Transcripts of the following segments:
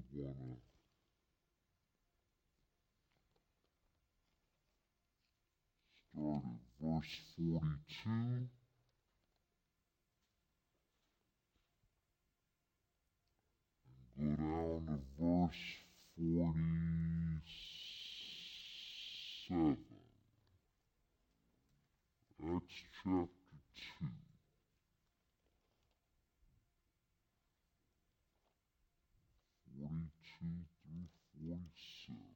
want to start at verse 42 and go down to verse 47. Acts chapter 2. 42 through 47.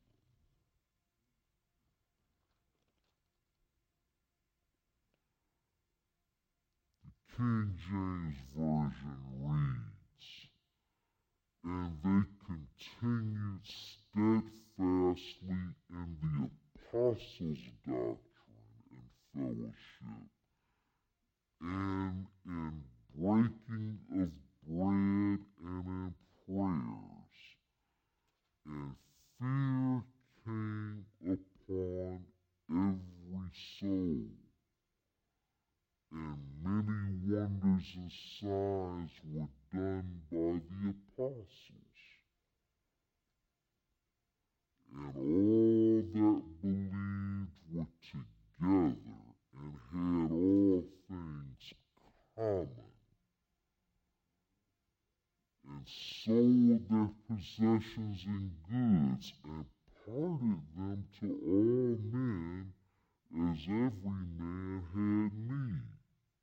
The King James Version reads, "And they continued steadfastly in the apostles' doctrine and fellowship, and in breaking of bread and in prayers. And fear came upon every soul, and many wonders and signs were done by the apostles. And all that believed were together and had all things common, and sold their possessions and goods, and parted them to all men as every man had need.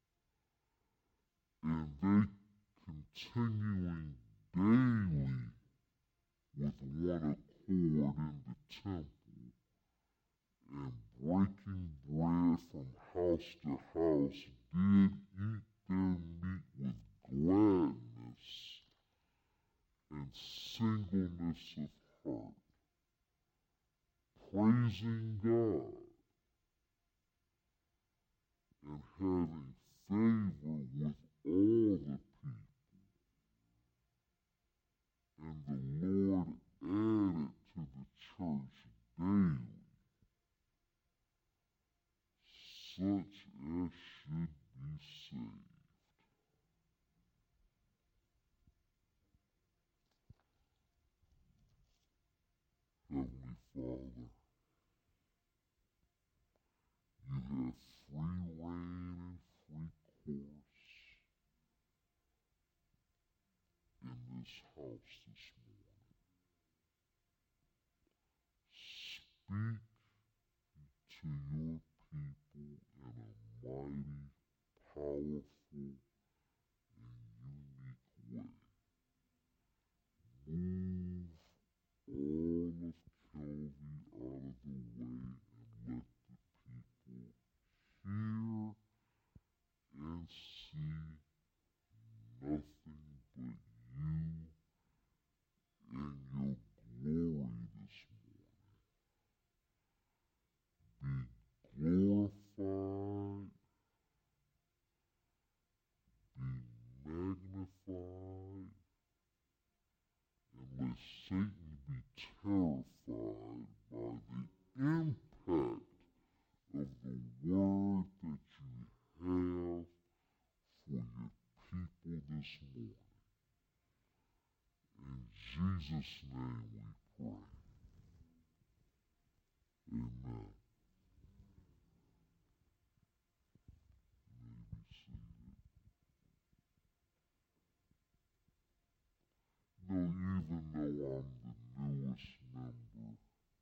And they continuing daily with one accord in the temple, and breaking bread from house to house, did eat their meat with gladness and singleness of heart, praising God and having favor with all the people. And the Lord added to the church daily such as should be saved." Heavenly Father, you have free reign and free course in this house this morning. Speak to your people in a mighty, powerful, and unique way. Move all of Kelvy out of the way and let the people hear and see nothing but you and your glory this morning. Be glorified, be magnified, and let Satan be terrified by the impact of the word that you have for your people this morning. In Jesus' name we pray. Amen. You may be seated. Even though I'm the newest member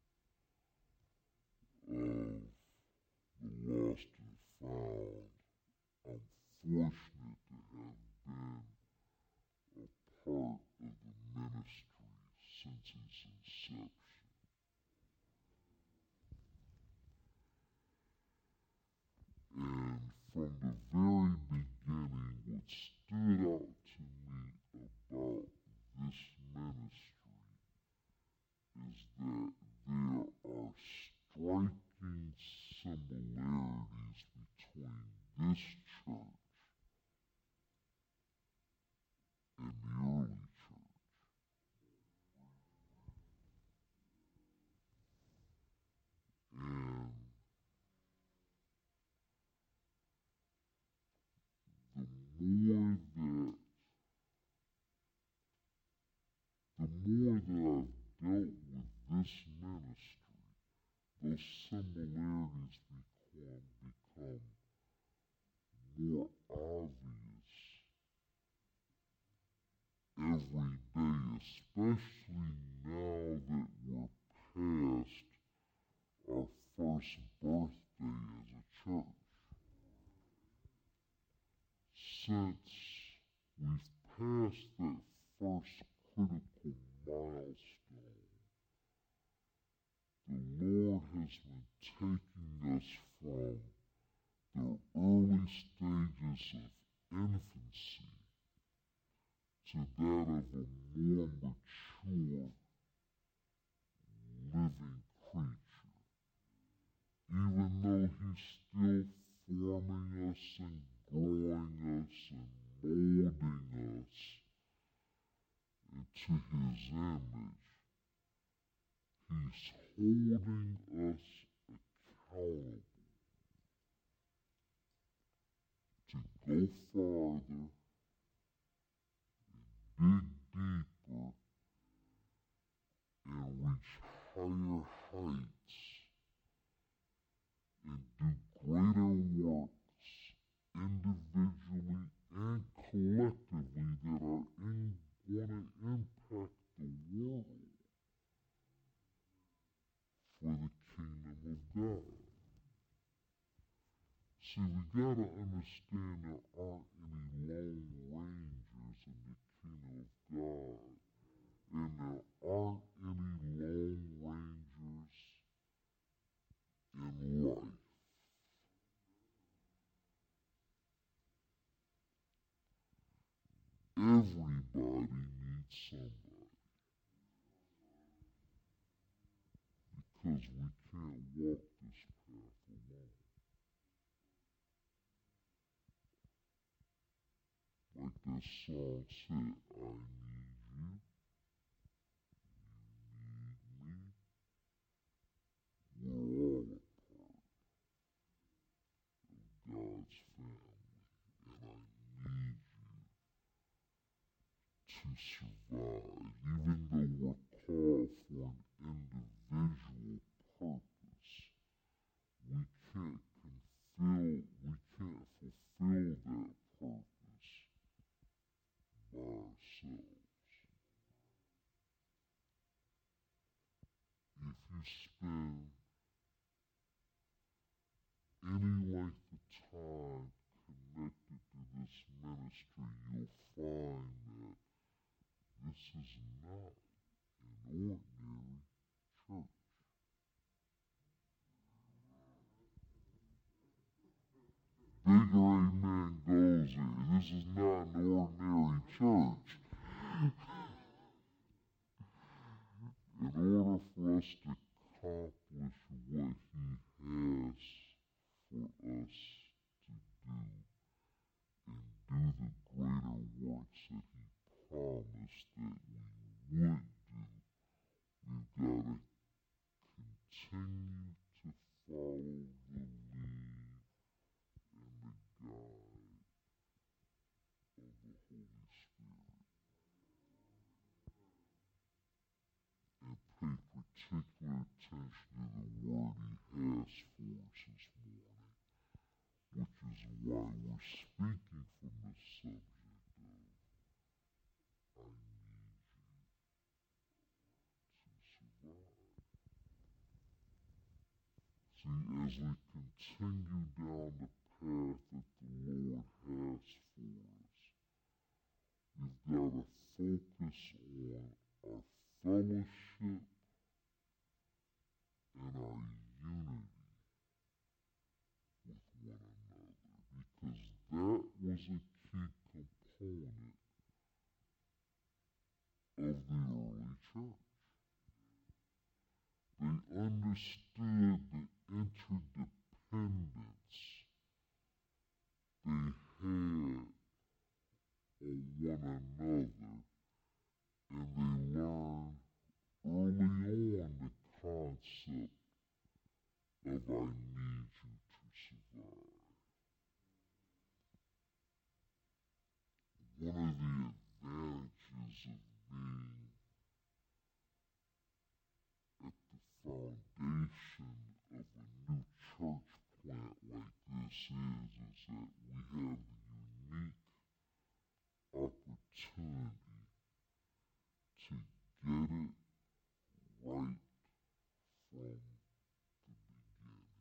of the Lost and Found, I'm fortunate to have been a part of the ministry since its inception. And from the very beginning, what stood out to me about this ministry is that there are striking similarities between this church and the early church. And the more more that I've dealt with this ministry, those similarities become more obvious every day, especially now that we're past our first birthday as a church. Since we've passed that first critical milestone, the Lord has been taking us from the early stages of infancy to that of a more mature living creature. Even though He's still forming us and growing us and molding us into His image, He's holding us accountable to go farther, dig deeper, and reach higher heights and do greater works individually and collectively that are going to impact the world for the kingdom of God. See, we gotta understand there aren't any lone rangers in the kingdom of God. And there aren't any lone rangers in life. Everybody needs somebody. Because we can't walk this path alone. Like that song said, I need you, you need me, we're all a part of God's family, and I need you to survive, even though we're called for an individual purpose. We can't fulfill that purpose by ourselves. If you spend any length of time connected to this ministry, you'll find that this is not an ordinary church. Bigger amen goes here. This is not an ordinary church. In order for us to accomplish what He has for us to do and do the greater works that He promised that we would do, we've got to continue to follow the lead and the guide of the Holy Spirit and pay particular attention to the word He has for us this morning, which is why we're speaking from the subject of I need you to survive. See, as we continue down the path that the Lord has for us, we've got to focus on our fellowship and our unity with one another, because that was a key component of the early church. They understood the interdependence they had on one another, and they learned early on the concept of I need you to survive. One of the advantages of being foundation of a new church plant like this is that we have the unique opportunity to get it right from the beginning.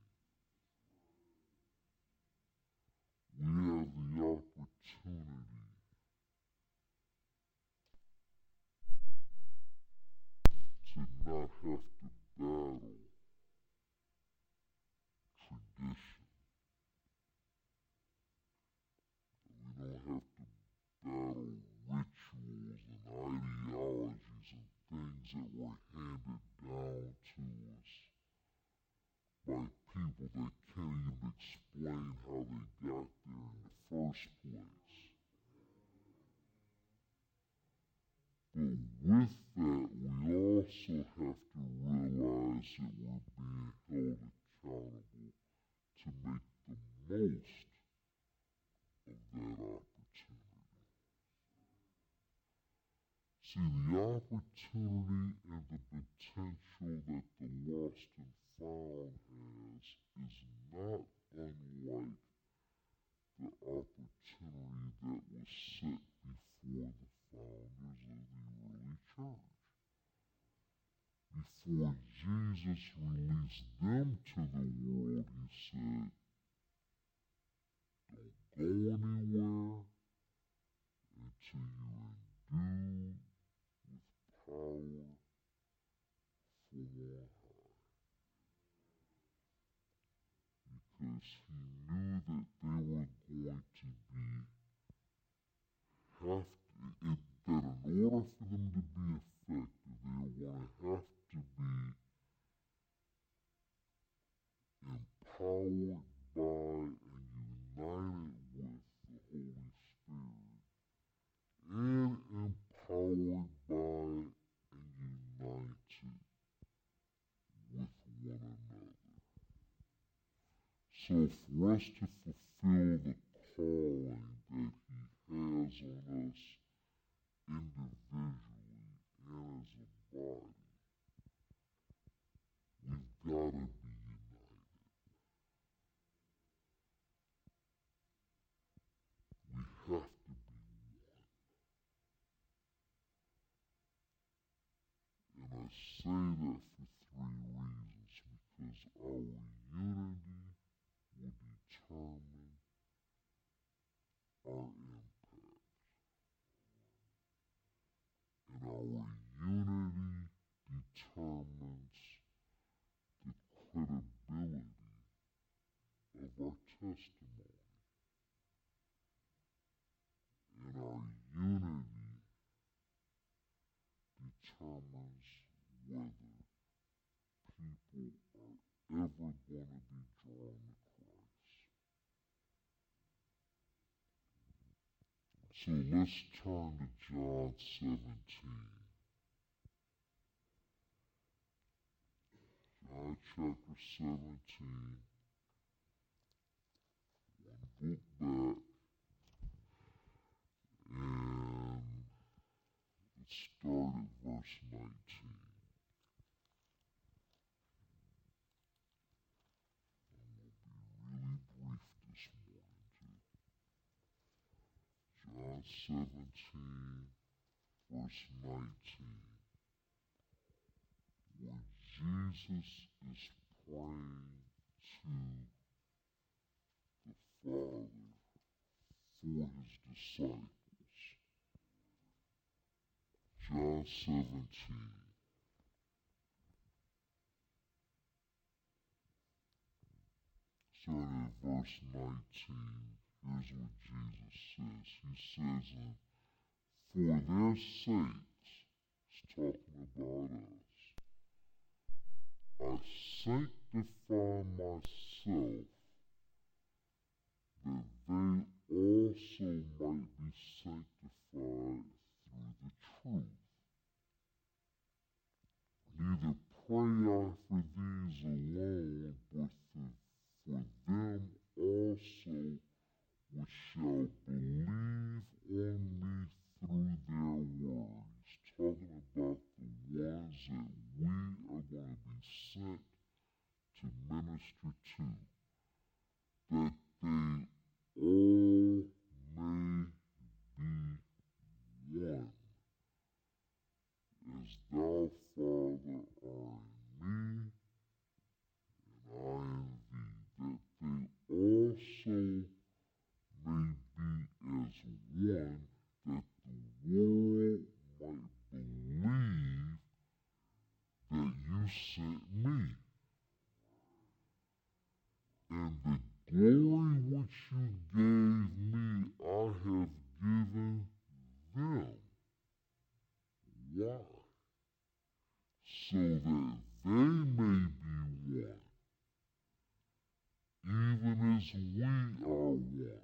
We have the opportunity to not have to battle tradition. We don't have to battle rituals and ideologies and things that were handed down to us by people that can't even explain how they got there in the first place. But with that, we also have to realize that we're being held accountable to make the most of that opportunity. See, the opportunity and the potential that the lost and found has is not unlike the opportunity that was set before the founders of the early church. Before Jesus released them to the world, he said, don't go anywhere until you're endued with power from on high. Because he knew that they were going to that in order for them to be effective, they were going to have to be empowered by and united with the Holy Spirit, and empowered by and united with one another. So for us to fulfill the calling that he has on us individually and as a body, we've got to be united. We have to be one. And I say that for three reasons, because our unity will determine our impact. And our unity determines the credibility of our testimony. And our unity determines whether people are ever going to be drawn to Christ. So let's turn to John 17. John chapter 17, one book back, and let's start at verse 19. I'm going to be really brief this morning too. John 17, verse 19. When Jesus is praying to the Father for his disciples. John 17. Starting at verse 19, here's what Jesus says. He says, for their sakes, he's talking about us, I sanctify myself, that they also might be sanctified through the truth. Neither pray I for these alone, but for them also which shall believe on me through their word. He's talking about the ones that we are going to be sent to minister to, that they all may be one, as thou, Father, art in me, and I in thee, that they also may be as one, that the world might believe that you sent me. And the glory which you gave me, I have given them. Why? So that they may be one, even as we are one.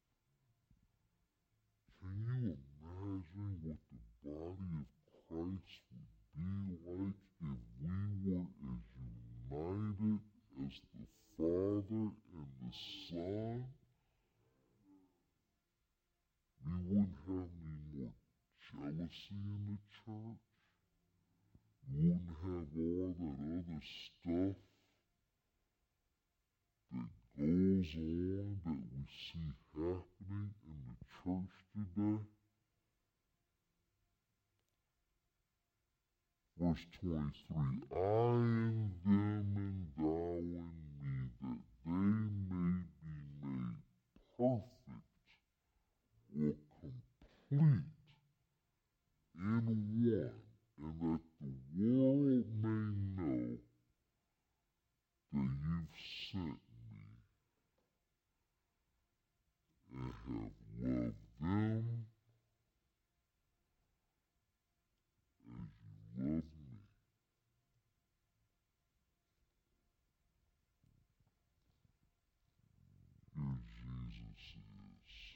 Can you imagine what the body of Christ would be like if we were as united as the Father and the Son? We wouldn't have any more jealousy in the church. We wouldn't have all that other stuff that goes on that we see happening in the church today. Verse 23, I in them and thou in me, that they may be made perfect or complete in one, and that the world may know that you've sent me and have loved them as you love me. Here Jesus is.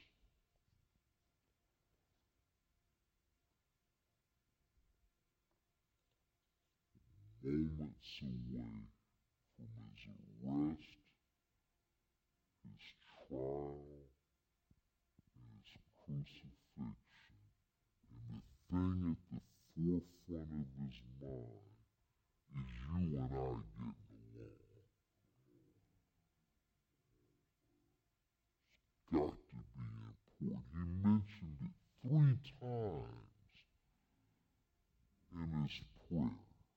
Moments away from his arrest, his trial, and his crucifixion. And the thing at the forefront of his mind is you and I getting along. It's got to be important. He mentioned it 3 times in his prayer.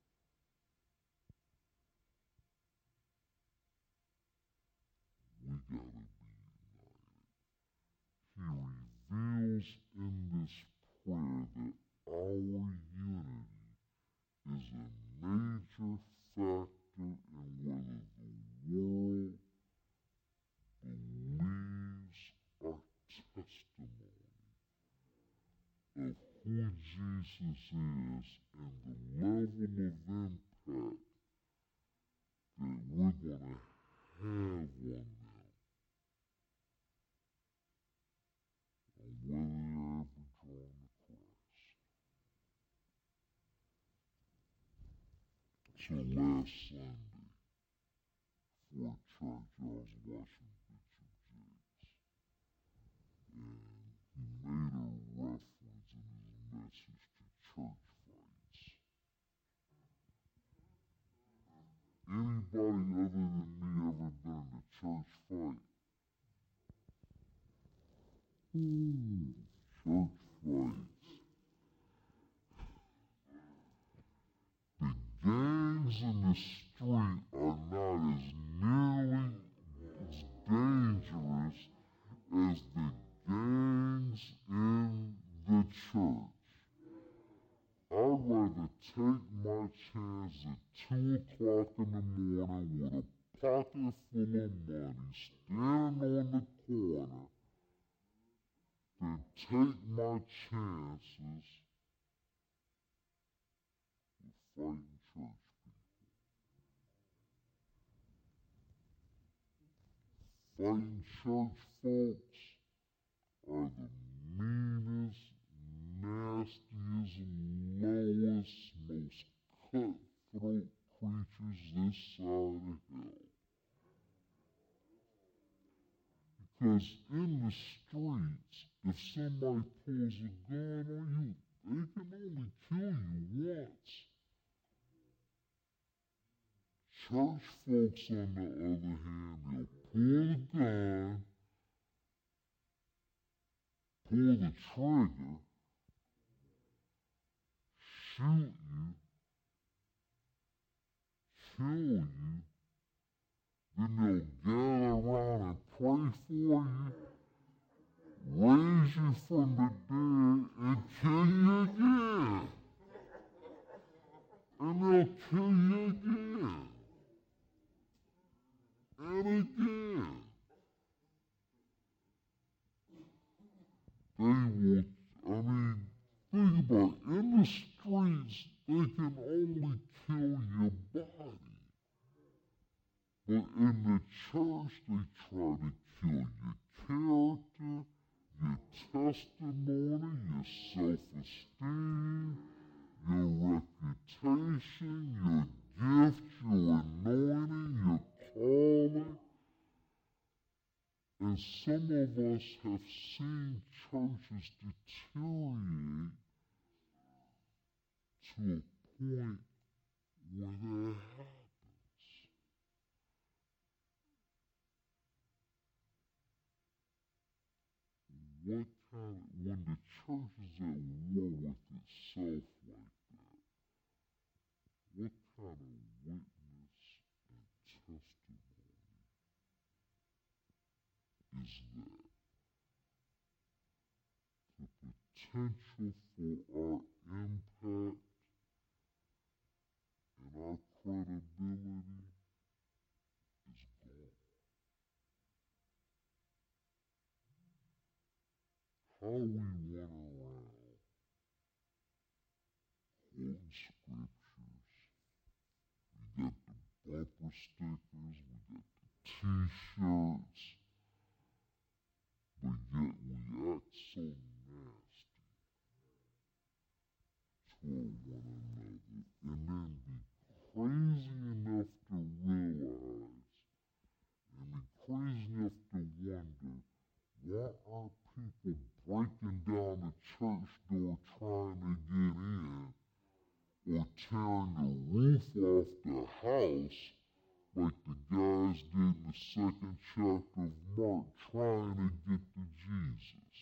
We got to be united. He reveals in this prayer that our unity is a major factor in whether the world believes our testimony of who Jesus is and the level of impact that we're going to have on them, on whether they're ever drawn to Christ. So last Sunday, before church, I was watching Bishop Jakes, and he made a reference in his message to church fights. Anybody other than me ever been in a church fight? Church fights. The gangs in the street are not as nearly as dangerous as the gangs in the church. I'd rather take my chance at 2 o'clock in the morning with a pocket full of money, standing on the corner, than take my chances with fighting church people. Fighting church folks are the meanest, nastiest, lowest, most cutthroat creatures this side of hell. Because in the streets, if somebody pulls a gun on you, they can only kill you once. Church folks, on the other hand, they'll pull the gun, pull the trigger, shoot you, kill you, then they'll gather around and pray for you, raise you from the dead, and kill you again. And they'll kill you again. And again. They will, think about it. In the streets, they can only kill your body. But in the church, they try to kill your character, your testimony, your self-esteem, your reputation, your gift, your anointing, your calling. And some of us have seen churches deteriorate to a point where that happens. When the church is at war with itself like that, what kind of witness and testimony is that? The potential for our impact and our credibility is gone. How we run around quoting scriptures, we got the bumper stickers, we got the t-shirts, but yet we act so nasty toward one another, and then be crazy enough to realize, and be crazy enough to wonder, why are people breaking down the church door trying to get in, or tearing the roof off the house like the guys did in the second chapter of Mark, trying to get to Jesus?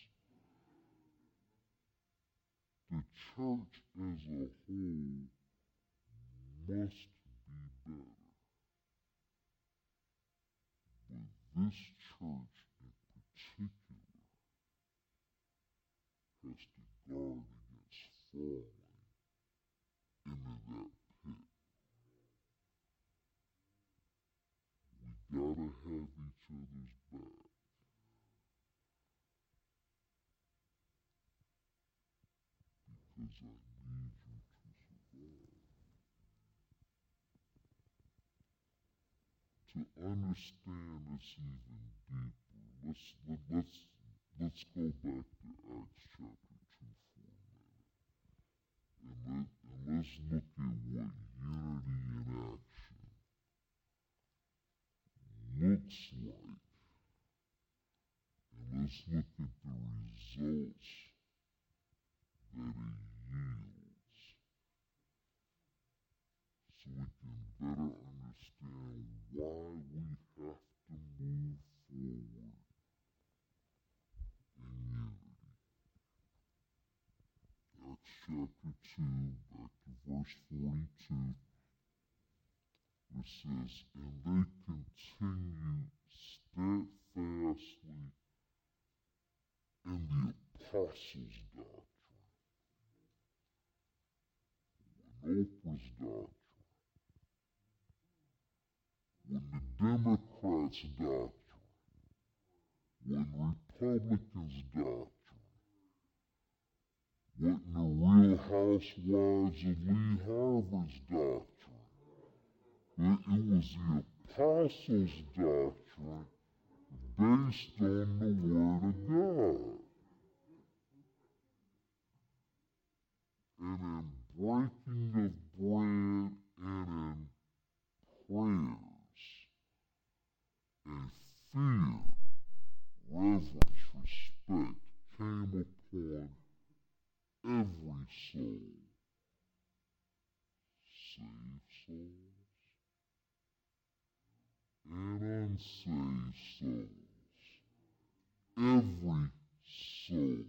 The church as a whole must be better. But this church in particular has to guard against falling into that pit. We gotta have each other's back. Because I need you to survive. To understand this even deeper, let's go back to Acts chapter 2 for a minute. And let's look at what unity in action looks like. And let's look at the results that it yields, so we can better understand why we have to move forward in unity. Acts chapter 2, back to verse 42, it says, and they continued steadfastly in the apostles' doctrine, in Oprah's doctrine, when the Democrats' doctrine, when Republicans' doctrine, what in the Real Housewives of Lee Harvard's doctrine. But it was the apostles' doctrine based on the Word of God. And in breaking of bread and in prayers and fear, reverence, respect came upon every soul. Saved souls save souls. Every soul.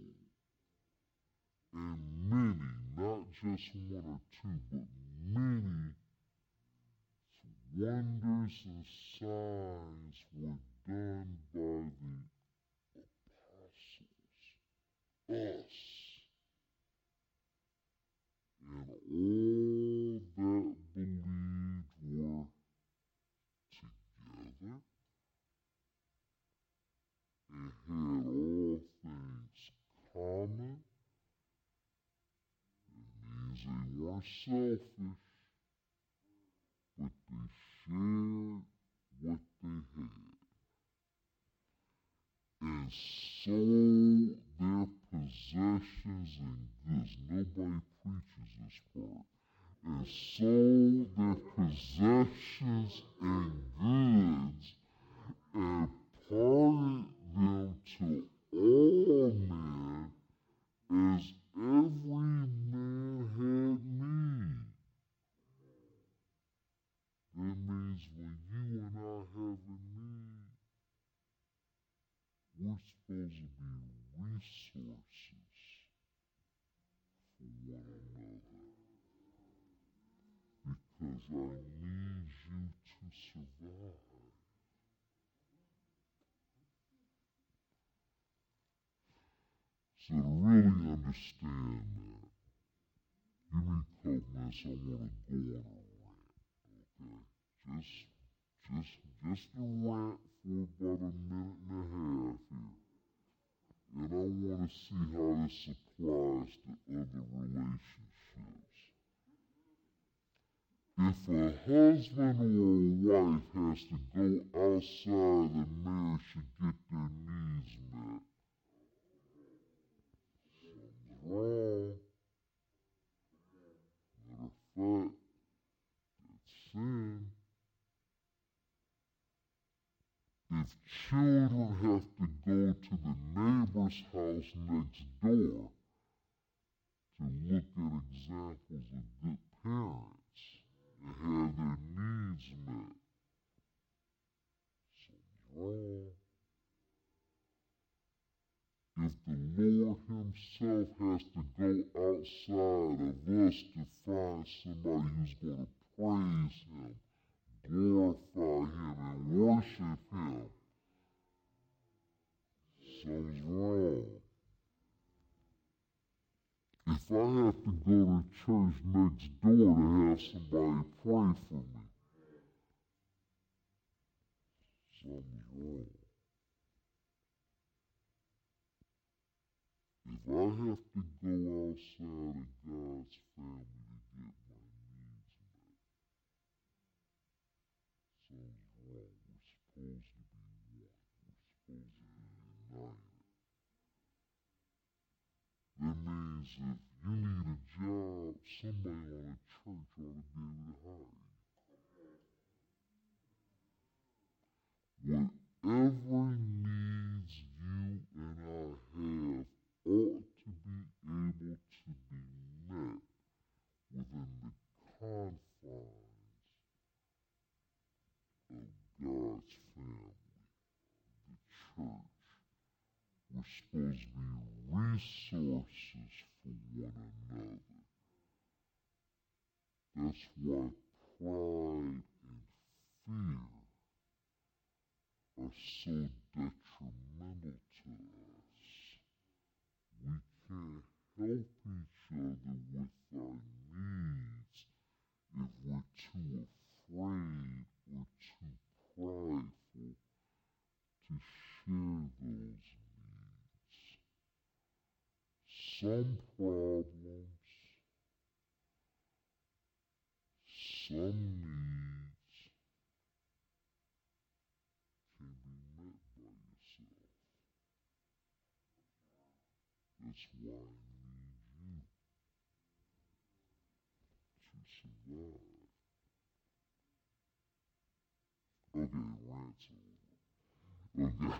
And many, not just one or two, but many wonders and signs were done by the apostles, us, and all that believed were together and had all things common. It means they weren't selfish, but they shared what they had and sold their possessions and goods. Nobody preaches this part. And sold their possessions and goods and parted them to all men as every man had need. That means when you and I have a need, we're supposed to be resources for one another. Because I need you to survive. So to really understand that, give me a couple minutes, I want to go on a rant, okay? Just a rant for about a minute and a half here. And I want to see how this applies to other relationships. If a husband or a wife has to go outside the marriage to get their needs met, something's wrong. Matter of fact, it's sin. If children have to go to the neighbor's house next door to look at examples of good parents and have their needs met, something's wrong. If the Lord Himself has to go outside of us to find somebody who's going to praise Him, glorify Him, and worship Him, something's wrong. If I have to go to church next door to have somebody pray for me, something's wrong. If I have to go outside of God's family to get my needs met, something's wrong. We're supposed to be one. We're supposed to be united. That means if you need a job, somebody on a church ought to be able to hire you. Whatever needs you and I have ought to be able to be met within the confines of God's family, the church. We're supposed to be resources for one another. That's why pride and fear are so detrimental to us. We can't help each other with our needs if we're too afraid or too prideful to share those needs. Some problems, some needs can be met by yourself. That's why I need you to survive. Okay, rant's over. Okay.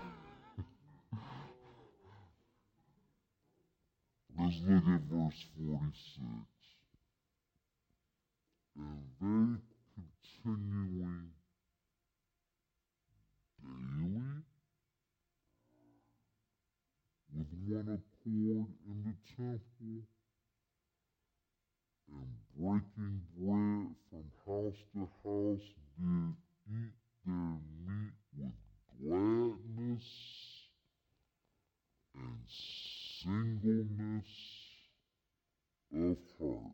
Let's look at verse 46. And they continuing temple and breaking bread from house to house did eat their meat with gladness and singleness of heart,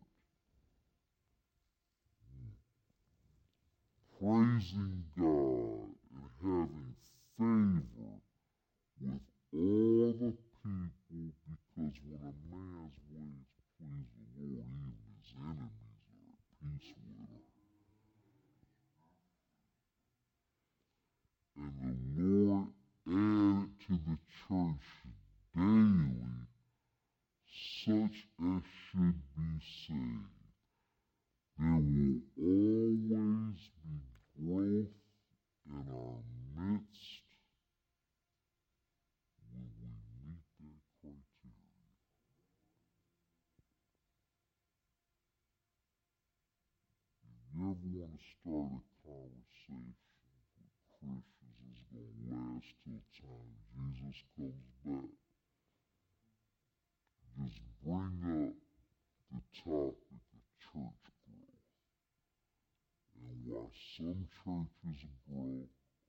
praising God and having favor with all the people, because when a man's ways please the Lord, even his enemies are at peace with him. And the Lord added to the church daily such as should be saved. There will always be growth in our midst when we meet that criteria. If you ever want to start a conversation with Christians that's going to last till time Jesus comes back, just bring up the topic of church growth and why some churches grow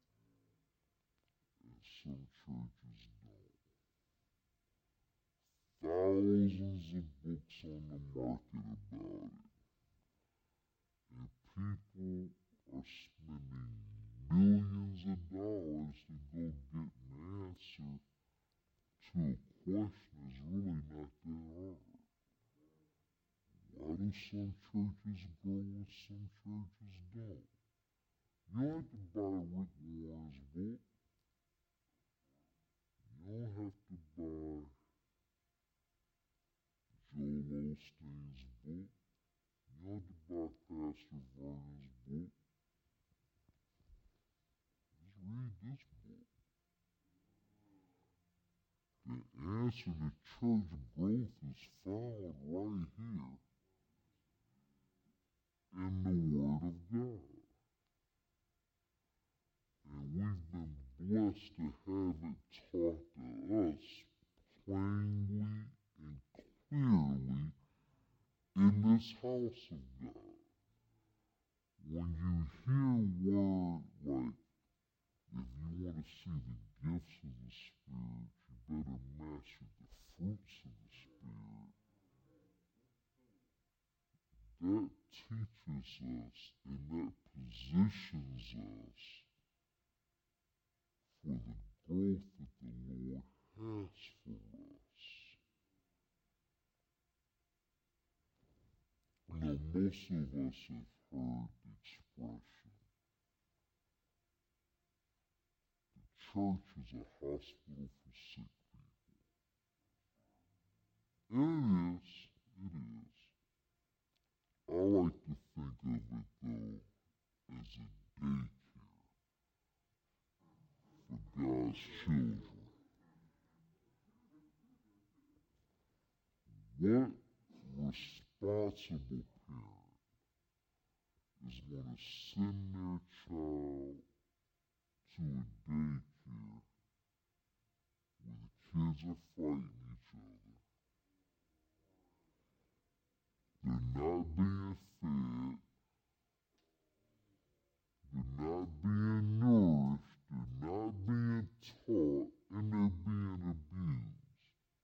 and some churches don't. Thousands of books on the market about it, and people are spending millions of dollars to go get an answer to a question that's really not that hard. Why do some churches grow and some churches don't? You don't have to buy Rick Warren's book. You don't have to buy Joel Osteen's book. You don't have to buy Pastor Vernon's book. Just read this book. The answer to church growth is found right here in the Word of God. And we've been blessed to have it taught to us plainly and clearly in this house of God. When you hear word like, if you want to see the gifts of the Spirit, you better master the fruits of the Spirit. That teaches us and that positions us for the growth that the Lord has for us. Now, most of us have heard the expression, the church is a hospital for sick people. And it is. I like to think of it, though, as a daycare for God's children. What responsible parent is going to send their child to a daycare where the kids are fighting each other? They're not being fed. They're not being nourished. They're not being taught. And they're being abused.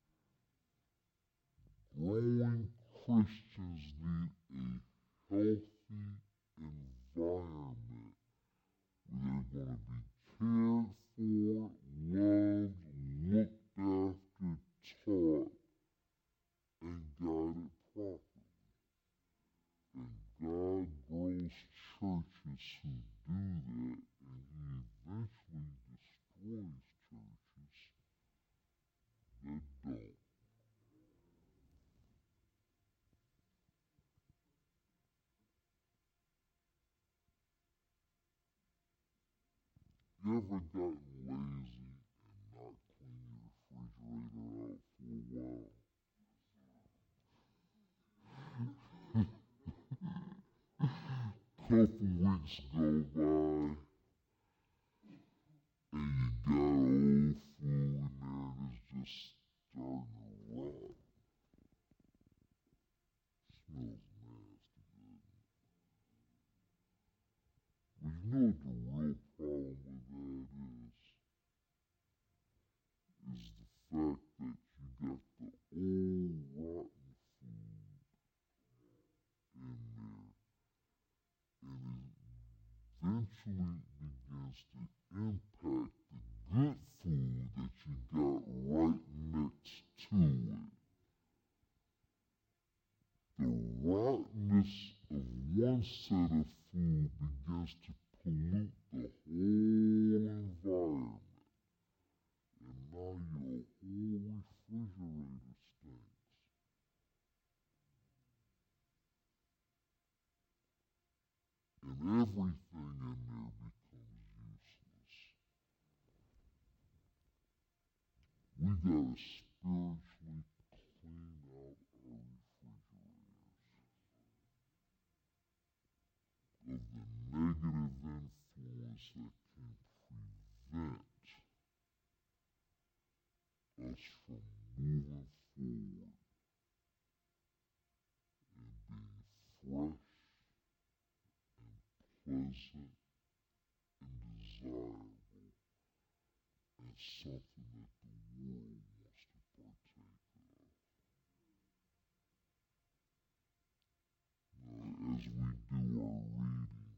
Growing Christians need a healthy environment where they're going to be cared for, loved, looked after, taught, and guided properly. And God grows churches who do that, and He eventually destroys churches that don't. You ever gotten lazy and not clean your refrigerator out for a while? Couple weeks go by and you got old food in there and it's just starting to rot. You know what the real problem with that is the fact that you got the old rotten food in there, and it eventually begins to impact the good food that you got right next to it. The rottenness of one set of food begins to pollute the whole environment. And now your whole refrigerator stinks. And everything in there becomes useless. We gotta spiritually clean out our refrigerators of the negative influence that can prevent us from moving forward and being fresh and pleasant and desirable and something that the world wants to partake of. Now, as we do our reading,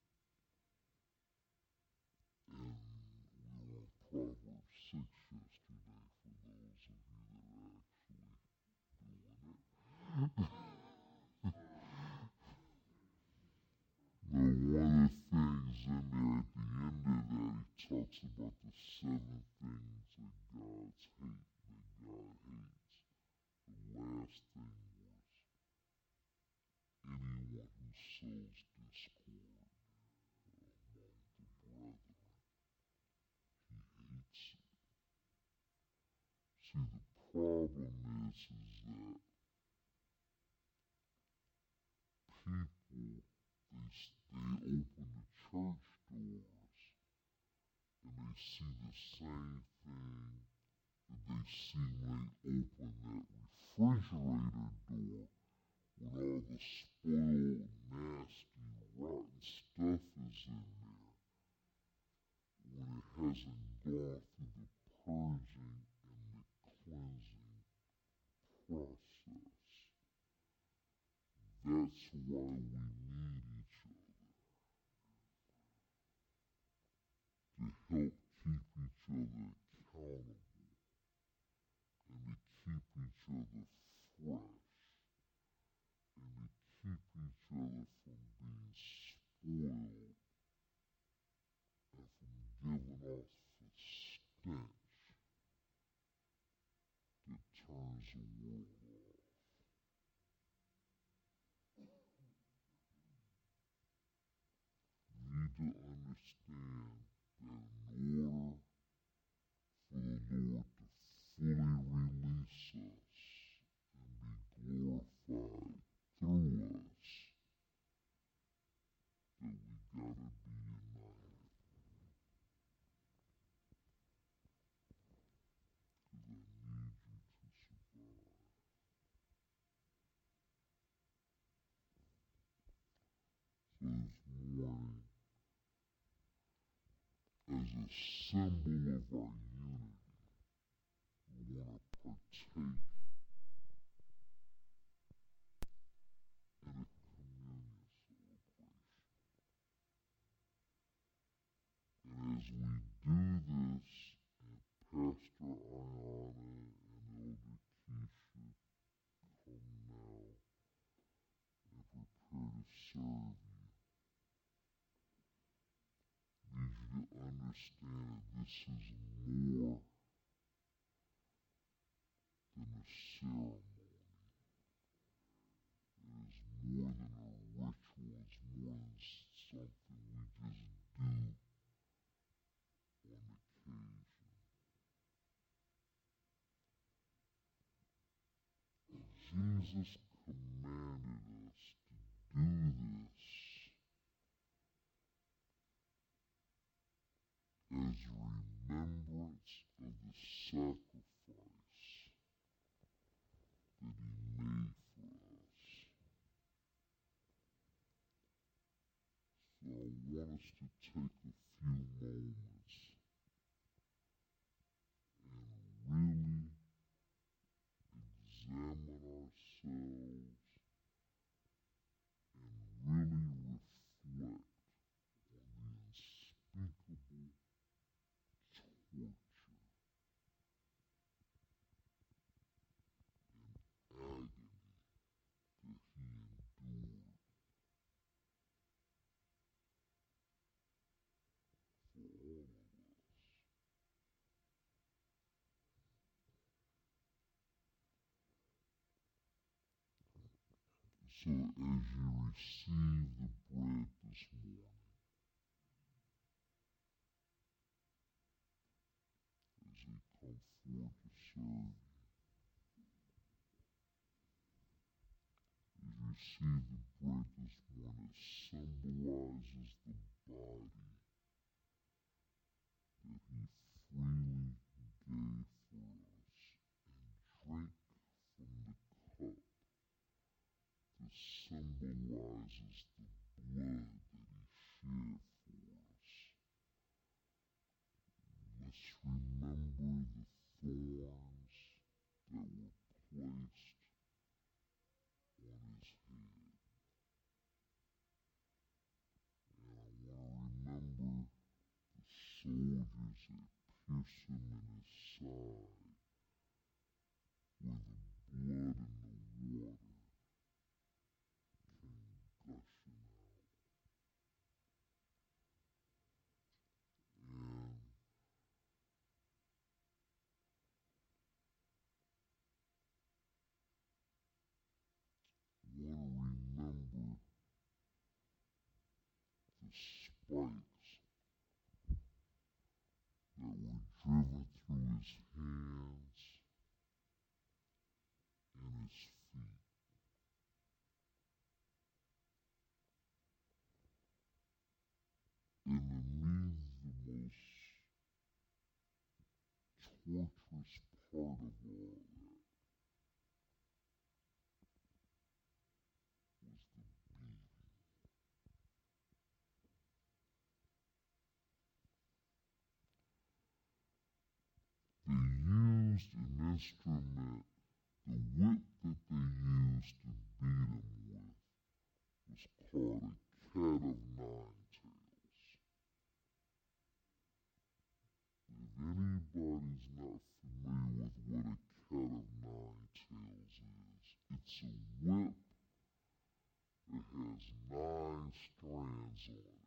and we were on Proverbs 6 yesterday for those of you that are actually doing it. Now, one of the things in there at the end of that, he talks about the 7 things that God's hate, that God hates. The last thing was anyone who sows discord among the brethren. He hates it. See, the problem is that people, they open the church doors and they see the same thing that they see when they open that refrigerator door when all the spoiled, nasty, rotten stuff is in there, when it hasn't gone through the purging and the cleansing process. That's why we need each other, to help keep each other accountable and to keep each other fresh and to keep each other from being spoiled and from giving off the stench that turns the world off. You need to understand that in order for the Lord to fully release us and be glorified through us, that we gotta be united. Because I need you to survive. So this morning, as a symbol of our unity, we want to partake in a communion celebration. And as we do this, and Pastor Ayana and Elder Keisha come now and prepare to serve you, I need you to understand that this is more than a ceremony. It is more than a ritual. It's more than something we just do on occasion. Jesus commanded us to do this as a remembrance of the sacrifice that he made for us. So I want us to take a few moments and really examine ourselves and really reflect on the unspeakable torture and agony that he endured for all of us. So as you receive the bread this morning, as they come forward to serve you, as you receive the bread this morning, it symbolizes the body that he freely gave for us, and drink from the cup that symbolizes the blood that he shed for us. Let's remember the thorns that were placed on his head. And I want to remember the soldiers that pierced him in his side, where the blood and the water came gushing out. And want to remember the spikes that were driven through his hands and his feet. And to me, the most torturous part of all that was the beating. They used an instrument, the whip that they used to beat him with was called a cat of nine tails. If anybody's not familiar with what a cat of nine tails is, it's a whip that has 9 strands on it.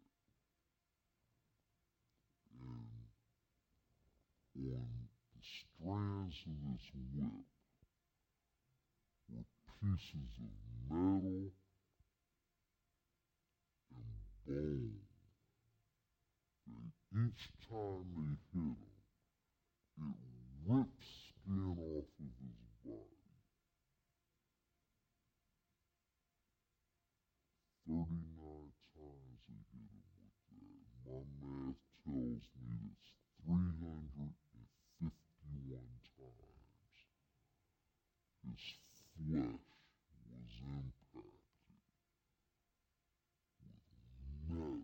And on the strands of this whip were pieces of metal and bone. And each time they hit him, it ripped skin off of his body. 39 times they hit him with that. My math tells me that's 351 times his flesh was impacted with metal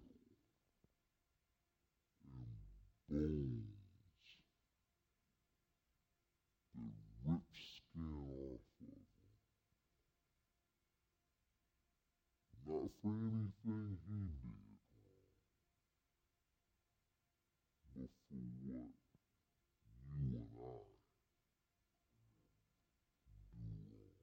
and bones that ripped skin off of him. Not for anything he did wrong, but for what you and I do wrong.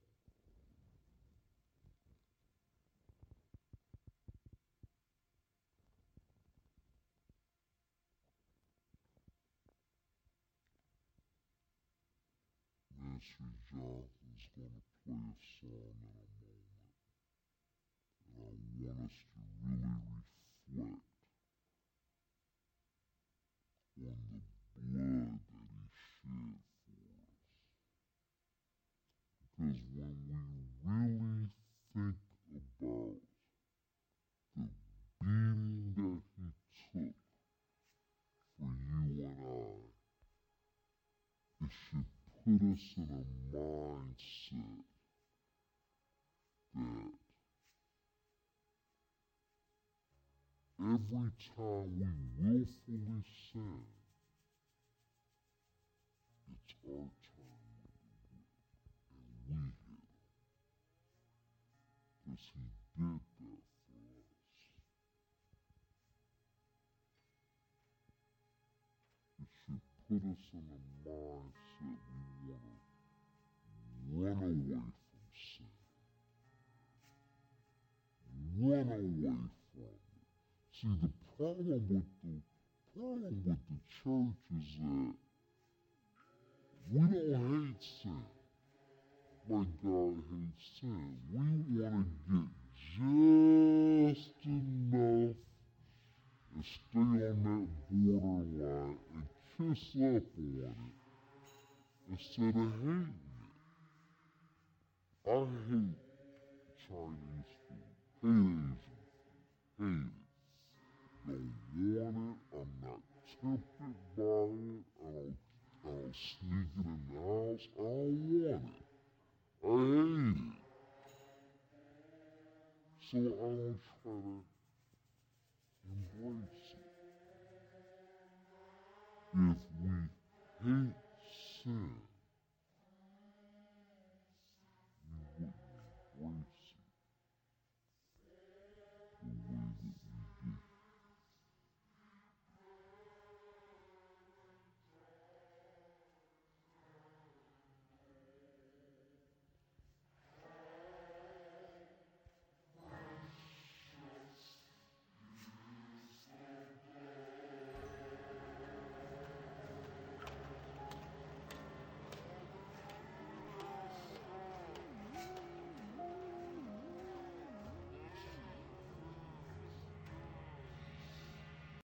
Mr. Jonathan's going to play a song in a moment, and I want us to really reflect on the blood that he shed for us. Because when we really think about the beating that he took for you and I, it should put us in a mindset that every time we willfully sin, it's our time and we hit him. Because he did that for us. It should put us in a mindset we want to run away from sin. Run away from it. See, the problem with the church is that we don't hate sin like God hates sin. We want to get just enough and stay on that borderline and kiss up on it instead of hating it. I hate Chinese food. Hate Asian. Hate it. Don't want it. I'm not tempted by it. I don't sneak it in the house. I don't want it. I hate it. So I don't try to embrace it. If